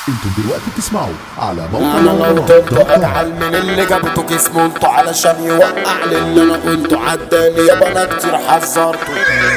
انتوا دلوقتي بتسمعوا على موقع انا لو طلته ازعل من اللي جابته جسمه انتوا علشان يوقع لي اللي انا قلته عداني يابا انا كتير حذرته.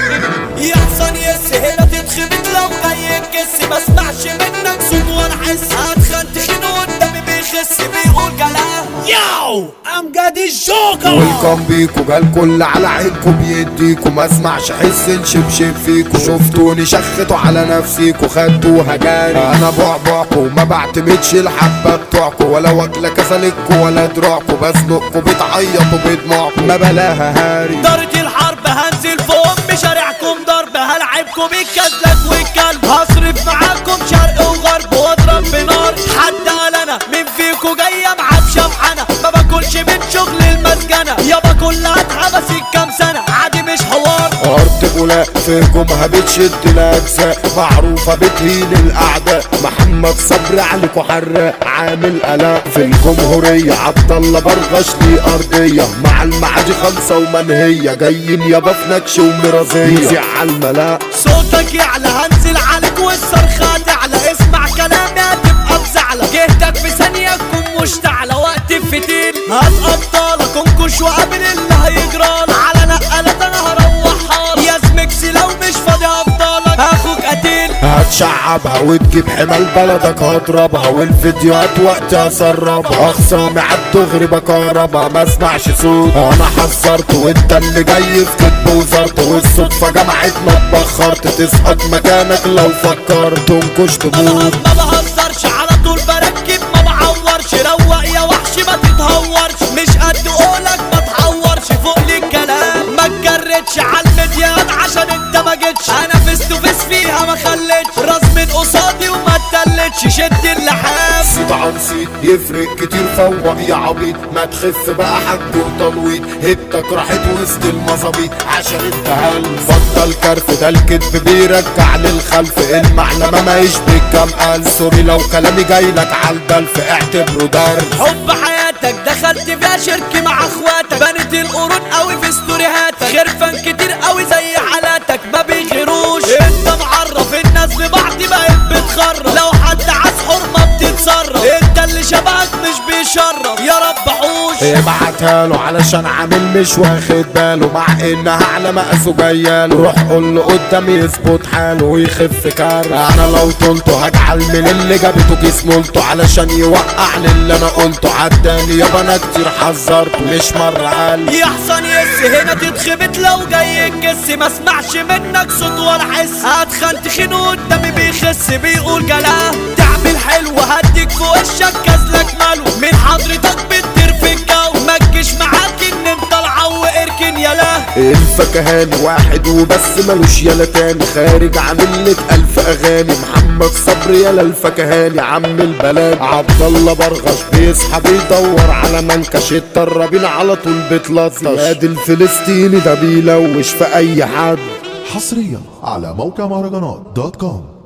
يحصل يس هنا تتخبط لو جاي الجس ما اسمعش منك صوت ولا احس هتخن تخين قدامي بيخس بيقول كلام ياو امجد الجوكر ويلكم بيكو جالكل على عينكو بيديكو ما اسمعش حس نشبشب فيكو شفتوني شختوا على نفسيكو خدتوها جاري انا بعبعكو ما بعتمدش الحبه بتوعكو ولا واكله كسلكو ولا دروعكو بزنقكو بتعيطوا بدموعكو ما بلاها هاري دارت الحرب هنزل فوق بشارعكم ضرب هلعبكم بالكزلك والكلب هصرف معاكم شرق وغرب واضرب بنار حد قال انا مين فيكو جايه معاه بشمعانه ما باكلش من شغل المسجنه يابا كلها اتحبست كام سنه عادي مش حوار ارض بولاق في هجومها بتشد الاجزاء معروفه بتهين الاعداء محمد صبري عليكوا حراق عامل قلق في الجمهوريه عبد الله برغش لي ارضيه مع المعادي خالصه ومنهيه جايين يابا في نكش ومرازيه يزيع على الملاء صوتك يعلى هنزل عليك والصرخه تعلى اسمع كلامي هتبقى بزعلة جهتك في ثانيه تكون مشتعله وقت الفتيل هتقطالك انكش وقابل اللي هيجرالك على نقلات انا هروح حالك يا زميكس لو مش فاضي هفضلك اخوك قتيل هتشعبها وتجيب حمال بلدك هضربها والفيديوهات وقت اسربها اخصامي عالدغري بكهربها ما اسمعش صوت انا حذرته وانت اللي جاي في كتب وزرته والصدفه جمعتنا اتبخرت تسقط مكانك لو فكرت تنكش تموت ما بهزرش على طول بركب ما بعورش روق يا وحش ما تتهورش مش قد قولك ما تحورش فوق لي الكلام ما تجردش على المديان عشان انت ما جيتش انا فيس تو فيس فيها ما خليتش راس من قصادي وما اتدلتش شد اللحام سيب عن سيد يفرق كتير فوق يا عبيط ما تخف بقى حج وتلويط هبتك راحت وسط المظابيط عشان انت هلس بطل كرف ده الكدب بيرجع للخلف المعلمة ما يشبه كام قال سوري لو كلامي جايلك عالدلف اعتبره درس حب حياتك دخلت فيها شرك مع اخواتك بنت القرون قوي في ستوريهاتك خرفان كتير قوي زي حالاتك ما بيغيروش انت معرف الناس ببعض بقت بتخرب لو حد عاز حرمه بتتصرف انت اللي شبهك مش بيشرف يا رب حوش ابعتها له علشان عامل مش واخد باله مع انها على مقاسه جاياله روح قول له قدامي يظبط حاله ويخف كاره انا لو طلته هجعل من اللي جابته جسمه علشان يوقع لي اللي انا قلته عداني يابا انا كتير حذرته مش مره قال يحصل يس هنا تتخبط لو جاي الجس ما اسمعش منك صوت ولا حس هتخن تخين قدامي بيخس بيقول كلام تعمل حلو هديك في وشك كازلك ماله من حضرتك بتطير في الجو ما تجيش معاك ان انت العو اركن يلا الفكهاني واحد وبس ملوش يلا تاني خارج عامل لك 1000 اغاني محمد صبري يلا الفكهاني عم البلد عبد الله برغش بيصحى بيدور على منكش الطرابين على طول بتلطش زياد الفلسطيني ده بيلوش في اي حد حصريا على موقع مهرجانات دوت كوم.